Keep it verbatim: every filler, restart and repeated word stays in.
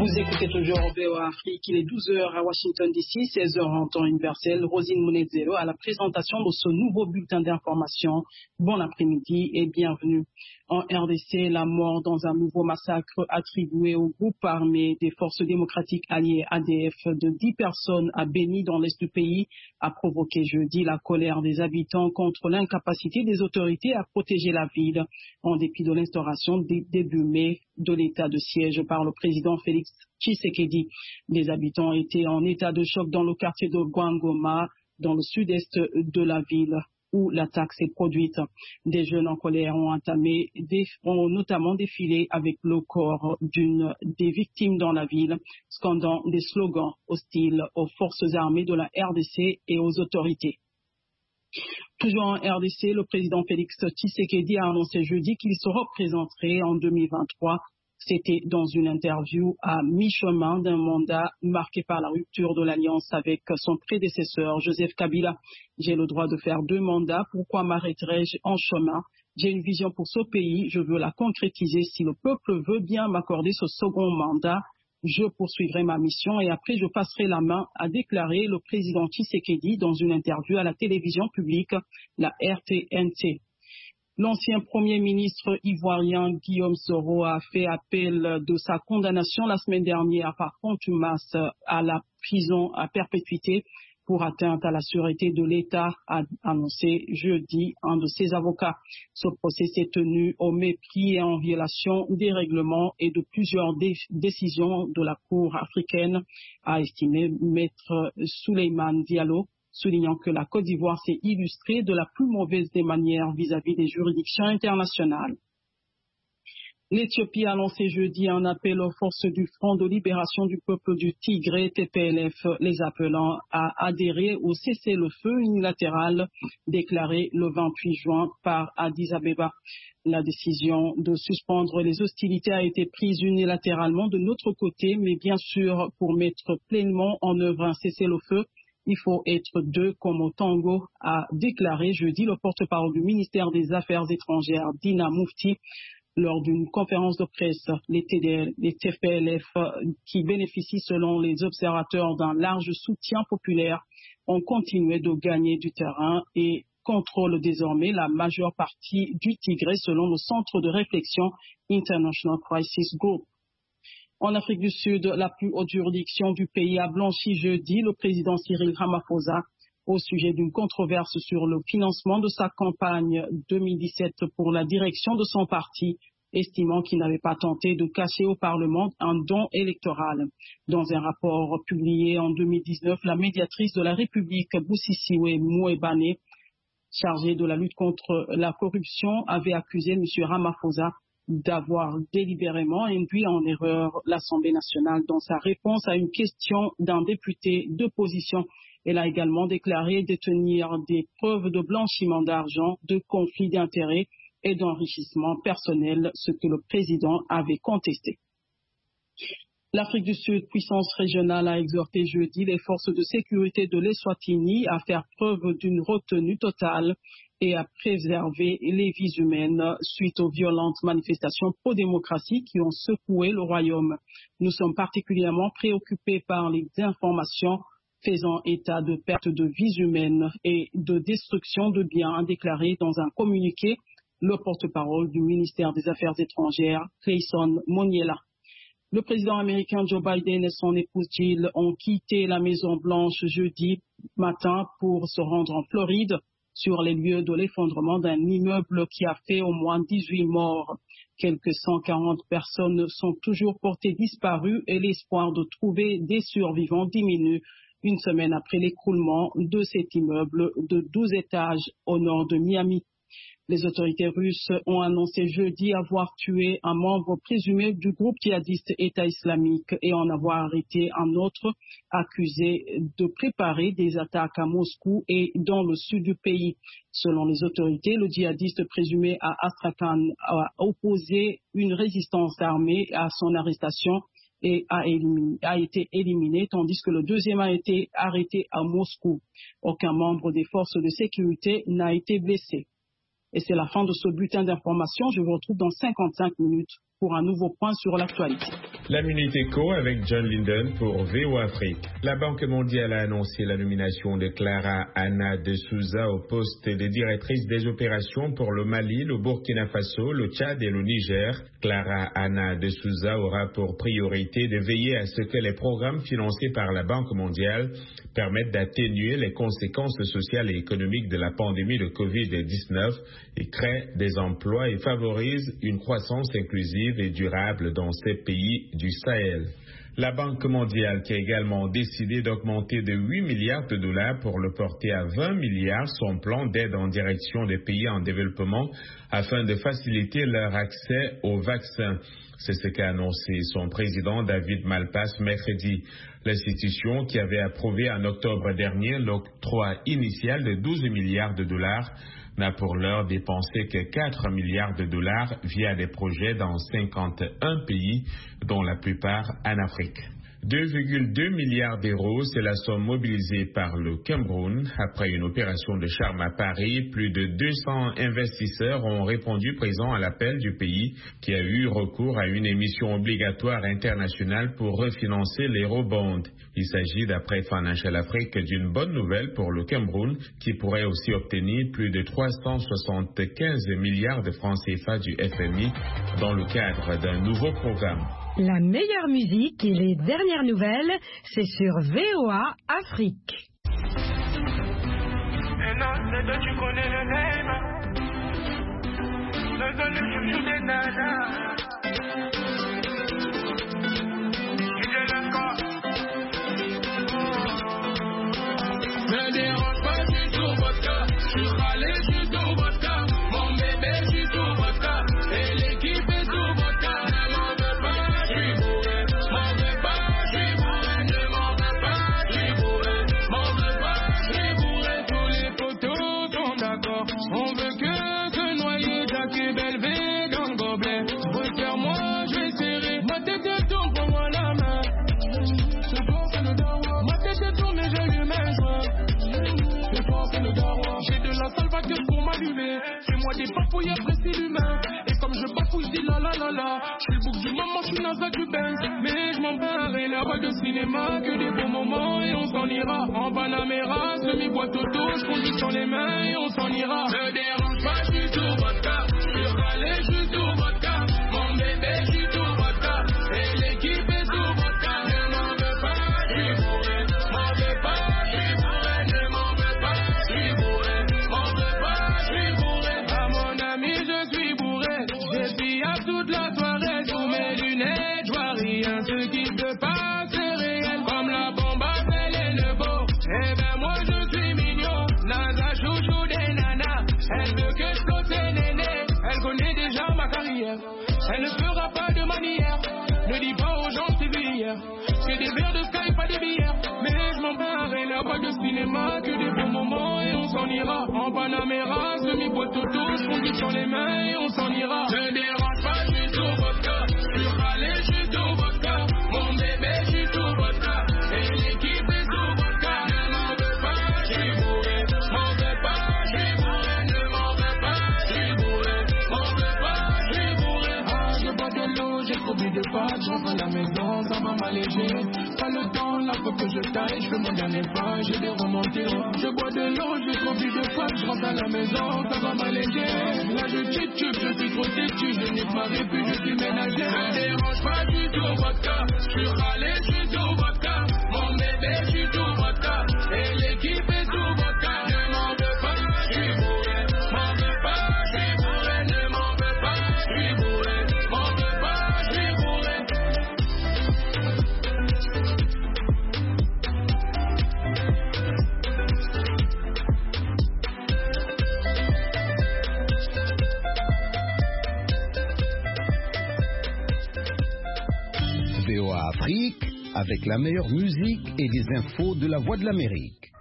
Vous écoutez toujours V O A Afrique, il est douze heures à Washington D C, seize heures en temps universel. Rosine Monezero à la présentation de ce nouveau bulletin d'information. Bon après-midi et bienvenue. En R D C, la mort dans un nouveau massacre attribué au groupe armé des forces démocratiques alliées A D F de dix personnes à Beni dans l'est du pays a provoqué jeudi la colère des habitants contre l'incapacité des autorités à protéger la ville en dépit de l'instauration début mai de l'état de siège par le président Félix Tshisekedi. Les habitants étaient en état de choc dans le quartier de Gwangoma, dans le sud-est de la ville, où l'attaque s'est produite. Des jeunes en colère ont entamé, des, ont notamment défilé avec le corps d'une des victimes dans la ville, scandant des slogans hostiles aux forces armées de la R D C et aux autorités. Toujours en R D C, le président Félix Tshisekedi a annoncé jeudi qu'il se représenterait en deux mille vingt-trois. C'était dans une interview à mi-chemin d'un mandat marqué par la rupture de l'alliance avec son prédécesseur Joseph Kabila. J'ai le droit de faire deux mandats, pourquoi m'arrêterais-je en chemin? J'ai une vision pour ce pays, je veux la concrétiser. Si le peuple veut bien m'accorder ce second mandat, je poursuivrai ma mission et après je passerai la main, a déclaré le président Tshisekedi dans une interview à la télévision publique, la R T N T. L'ancien premier ministre ivoirien Guillaume Soro a fait appel de sa condamnation la semaine dernière par contumace à la prison à perpétuité pour atteinte à la sûreté de l'État, a annoncé jeudi un de ses avocats. Ce procès s'est tenu au mépris et en violation des règlements et de plusieurs dé- décisions de la Cour africaine, a estimé maître Souleymane Diallo, soulignant que la Côte d'Ivoire s'est illustrée de la plus mauvaise des manières vis-à-vis des juridictions internationales. L'Éthiopie a lancé jeudi un appel aux forces du Front de libération du peuple du Tigré, T P L F, les appelant à adhérer au cessez-le-feu unilatéral déclaré le vingt-huit juin par Addis Abeba. La décision de suspendre les hostilités a été prise unilatéralement de notre côté, mais bien sûr, pour mettre pleinement en œuvre un cessez-le-feu, il faut être deux comme au tango, a déclaré jeudi le porte-parole du ministère des Affaires étrangères, Dina Moufti, lors d'une conférence de presse. Les T D L, les T P L F, qui bénéficient selon les observateurs d'un large soutien populaire, ont continué de gagner du terrain et contrôlent désormais la majeure partie du Tigré selon le centre de réflexion International Crisis Group. En Afrique du Sud, la plus haute juridiction du pays a blanchi jeudi le président Cyril Ramaphosa au sujet d'une controverse sur le financement de sa campagne deux mille dix-sept pour la direction de son parti, estimant qu'il n'avait pas tenté de cacher au Parlement un don électoral. Dans un rapport publié en deux mille dix-neuf, la médiatrice de la République, Boussisiwe Mouebane, chargée de la lutte contre la corruption, avait accusé M. Ramaphosa d'avoir délibérément induit en erreur l'Assemblée nationale dans sa réponse à une question d'un député d'opposition. Elle a également déclaré détenir des preuves de blanchiment d'argent, de conflit d'intérêts et d'enrichissement personnel, ce que le président avait contesté. L'Afrique du Sud, puissance régionale, a exhorté jeudi les forces de sécurité de l'Eswatini à faire preuve d'une retenue totale et à préserver les vies humaines suite aux violentes manifestations pro-démocratie qui ont secoué le royaume. Nous sommes particulièrement préoccupés par les informations faisant état de perte de vies humaines et de destruction de biens, a déclaré dans un communiqué le porte-parole du ministère des Affaires étrangères, Clayson Moniela. Le président américain Joe Biden et son épouse Jill ont quitté la Maison-Blanche jeudi matin pour se rendre en Floride sur les lieux de l'effondrement d'un immeuble qui a fait au moins dix-huit morts. Quelques cent quarante personnes sont toujours portées disparues et l'espoir de trouver des survivants diminue une semaine après l'écroulement de cet immeuble de douze étages au nord de Miami. Les autorités russes ont annoncé jeudi avoir tué un membre présumé du groupe djihadiste État islamique et en avoir arrêté un autre accusé de préparer des attaques à Moscou et dans le sud du pays. Selon les autorités, le djihadiste présumé à Astrakhan a opposé une résistance armée à son arrestation et a, éliminé, a été éliminé, tandis que le deuxième a été arrêté à Moscou. Aucun membre des forces de sécurité n'a été blessé. Et c'est la fin de ce bulletin d'information. Je vous retrouve dans cinquante-cinq minutes pour un nouveau point sur l'actualité. La Minute Éco avec John Linden pour V O Afrique. La Banque mondiale a annoncé la nomination de Clara Anna de Souza au poste de directrice des opérations pour le Mali, le Burkina Faso, le Tchad et le Niger. Clara Anna de Souza aura pour priorité de veiller à ce que les programmes financés par la Banque mondiale permettent d'atténuer les conséquences sociales et économiques de la pandémie de covid dix-neuf et créent des emplois et favorisent une croissance inclusive et durable dans ces pays du Sahel. La Banque mondiale qui a également décidé d'augmenter de huit milliards de dollars pour le porter à vingt milliards son plan d'aide en direction des pays en développement afin de faciliter leur accès aux vaccins. C'est ce qu'a annoncé son président David Malpass mercredi. L'institution qui avait approuvé en octobre dernier l'octroi initial de douze milliards de dollars n'a pour l'heure dépensé que quatre milliards de dollars via des projets dans cinquante et un pays, dont la plupart en Afrique. deux virgule deux milliards d'euros, c'est la somme mobilisée par le Cameroun. Après une opération de charme à Paris, plus de deux cents investisseurs ont répondu présents à l'appel du pays qui a eu recours à une émission obligatoire internationale pour refinancer l'eurobond. Il s'agit, d'après Financial Afrique, d'une bonne nouvelle pour le Cameroun qui pourrait aussi obtenir plus de trois cent soixante-quinze milliards de francs C F A du F M I dans le cadre d'un nouveau programme. La meilleure musique et les dernières nouvelles, c'est sur V O A Afrique. Et non, c'est toi, tu connais le name. Le don, le chouchou des nanas. Tu dis le corps. Me dérange pas du tout votre cas. Je suis râlé du tout votre cas. Mon bébé, je suis tout votre cas. Et l'équipe est tout votre cas. On veut que, que noyer Jacques et Belvé dans le gobelet. Refaire-moi, je vais serrer. Ma tête est tourne, prends-moi la main. C'est fort, c'est le dawa. Ma tête est tourne, mais j'ai lu mes joints. C'est fort, c'est le dawa. J'ai de la salvateur pour m'allumer. Fais-moi des papouilles, apprécie l'humain. Et comme je bafouille, je dis la la la la. Je suis le bouc du moment, je suis Nasa du Benz. Mais je m'en bats, et la de cinéma. Que des bons moments, et on s'en ira. En Panamera, semi-boîte auto, je conduis sur les mains, et on s'en ira. Me dérange pas, je suis tout votre cas. Je suis râlé, je suis tout votre cas. Mon bébé, je suis tout votre cas. Et l'équipe est tout votre cas. Ne m'en veux pas, je suis bourré. M'en veux pas, je suis bourré. Ne m'en veux pas, je suis bourré. M'en veux pas, je suis bourré. À mon ami, je suis bourré. Je suis à toute la soirée. Sous mes lunettes, je vois rien. Ce qui se passe, c'est réel. Comme la bombe à Belenebo. Eh ben moi, je suis mignon. Nada chouchou des nanas. Elle veut que je flotte ses nénés. Elle connaît déjà ma carrière. Elle ne fera pas de manière. Ne dis pas aux gens c'est vu hier. C'est des verres de Sky, pas des bières. Mais je m'en barre, elle n'a pas de cinéma. Que des bons moments et on s'en ira. En Panamera, semi-boîte auto, je conduis sur les mains et on s'en ira. Ne dérange pas, je suis tout votre cas. Je suis râlé, je suis tout votre cas. Mon bébé, je suis tout votre cas. Et l'équipe est tout votre cas. Ne m'en veux pas, je suis bourré. M'en veux pas, je suis bourré. Ne m'en veux pas, je suis bourré. M'en veux pas, je suis bourré. Ah, je bois de l'eau, j'ai trop bu de pâtes. Je rentre à la maison, ça va m'alléger. Pas le temps, là faut que je taille. Je fais mon dernier pas, j'ai des remontées. Je bois de l'eau, j'ai trop bu de pâtes. Je rentre à la maison, ça va m'alléger. Là je titube, je suis trop têtu. Je nique ma répute, je suis ménager. Ne dérange pas du tout votre cas. Je suis râlé, je suis tout votre cas. Mon bébé, je suis tout votre cas. Et l'équipe est tout votre cas. Ne m'en veux pas, je suis bourré. M'en veux pas, je suis bourré. Ne m'en veux pas, je suis bourré. M'en veux pas, je suis bourré. V O A Afrique, avec la meilleure musique et les infos de la Voix de l'Amérique.